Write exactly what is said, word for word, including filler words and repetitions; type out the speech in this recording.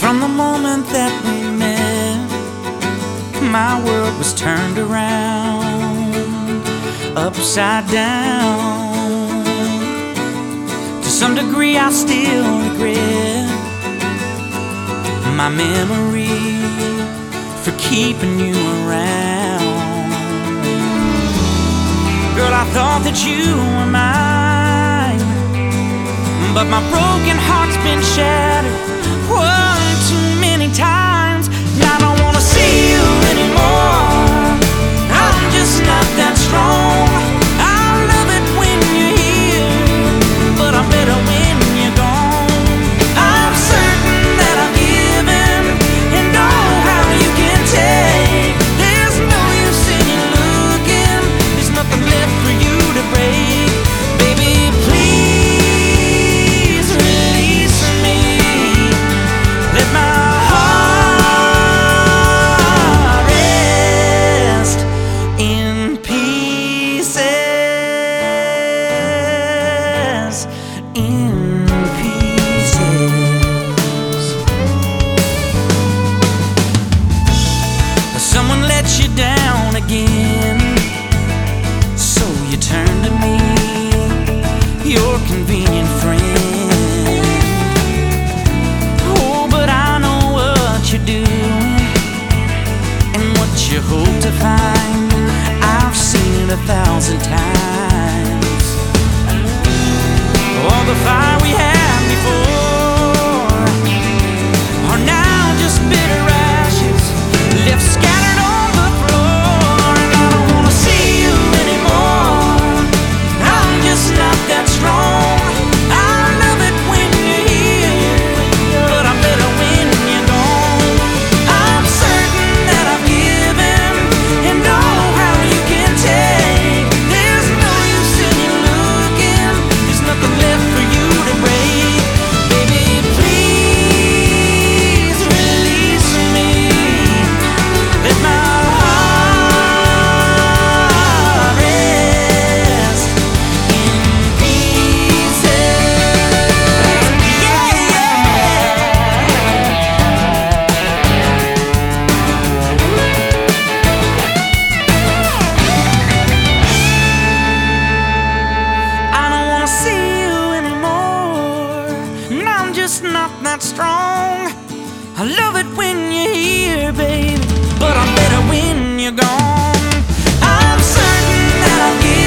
From the moment that we met, my world was turned around, upside down. To some degree I still regret my memory for keeping you around. Girl, I thought that you were mine, but my broken heart's been shattered one too many times. Now I don't wanna see you anymore. I'm just not that strong. I love it when you're here, but I'm better when you're gone. I'm certain that I've given, and oh, how you can take. There's no use in you looking. There's nothing left for you to break. Baby, please release me. Let my heart rest in pieces, in pieces. Someone let you down again, so you turn to me, your convenient friend. Oh, but I know what you're doing and what you hope to find. I've seen it a thousand times. All the fire we had before are now just bitter ashes left scattered on the floor. And I don't wanna see you anymore. I'm just not that strong. I love it when you're here, but I'm better when you're gone. I'm certain that I've given, and oh, how you can take. There's no use in you looking. There's nothing left for you to break. Baby, please release me. Let my heart rest in pieces. Yeah, I don't wanna see you anymore, and I'm just not that strong. I love it when you're here, baby, but I'm better when you're gone. I'm certain that I'll give